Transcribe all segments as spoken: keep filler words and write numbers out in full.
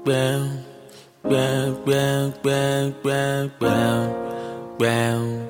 bam, bam, bam, bam, bam, bam, bam.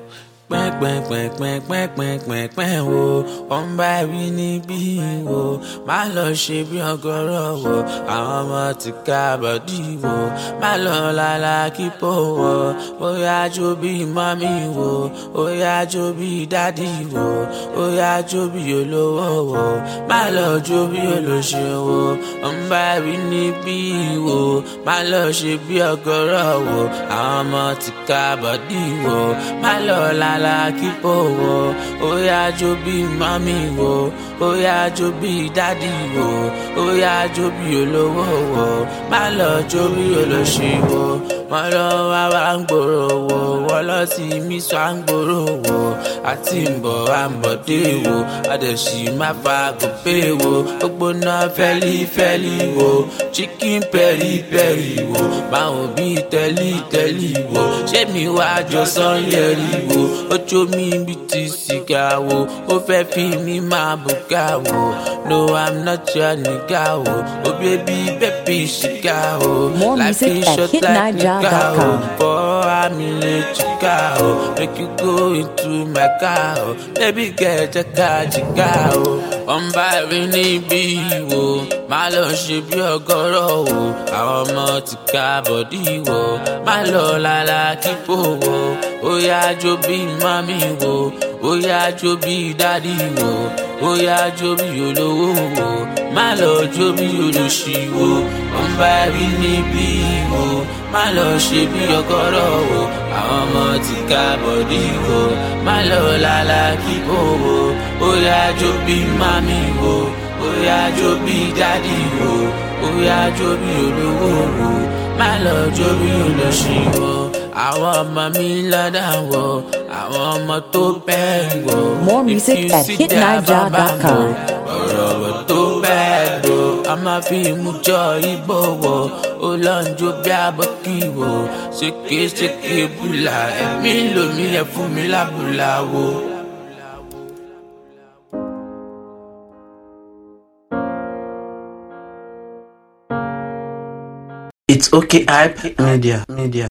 pẹ́pẹ́pẹ́pẹ́pẹ́pẹ́pẹ́ wo wọ́n bá rí níbí wo má lọ ṣe bí ọgọ́rọ̀ wo àwọn ọmọ ti ká bọ̀dí wo má lọ lálá kíkó wo ó yá jó bí mọ́mí wo ó yá jó bí dádì wo ó yá jó bí olówó wo má lọ jó bí olóṣè wo wọ́n bá rí níbí wo má lọ ṣe bí ọgọ́rọ̀ wo àwọn ọmọ ti ká bọ̀dí wo má lọ lálá kíkó wo ó yá jó bí mọ́mí wo ó yá jó bí dádì wo ó yá jó bí olówó wo má lọ jó bí olóṣì wo wọ́n lọ wá wá ń gbòòrò wo wọ́n lọ sí mí sọ à ń gbòòrò wo àti ń bọ̀ à ń bọ̀ dé wo àdẹ̀sí má fa gòpé wo gbogbo náà fẹ́lí fẹ́lí wo chicken pẹ́rí pẹ́rí wo báwo bí tẹ́lí tẹ́lí wo ṣé mi wá jọ sọ́yẹ́rì wo ojú mi bí ti sìgá wo ó fẹ́ fi mi máa bùkà wo no I'm not your nigga wo oh baby baby ṣìgá wo life is short like nigga wo for I'm in a chica wo make you go into my car wo baby girl jẹ́ ká jìgá wo wọ́n bá rí níbí wo má lọ ṣe bí ọgọ́rọ̀ wo àwọn ọmọ ti ká bọ̀dí wo má lọ lálá kíkó wo ó yá jó bí mami wo ó yá jó bí dádì wo ó yá jó bí olówó wo má lọ jó bí olóṣì wo wọ́n bá rí níbí wo má lọ ṣe bí ọgọ́rọ̀ wo àwọn ọmọ ti ká bọ̀dí wo má lọ lálá kíkó wo ó yá jó bí mami wo ó yá jó bí dádì wo ó yá jó bí olówó wo má lọ jó bí olóṣì wo àwọn ọmọ mi lọ́dà wọ̀ àwọn ọmọ tó bẹ́ẹ̀ wọ̀. More music at hit naija dot com. ọ̀rọ̀ wọ̀ tó bẹ́ẹ̀ lọ a máa fi mú jọ ìbò wọ̀ ó lọ ń jó bí abọ́kì wọ̀ ṣékeṣéke bùlà ẹ̀mí lomi ẹ̀ fún mi lábùlà wọ̀. It's okay hype media media.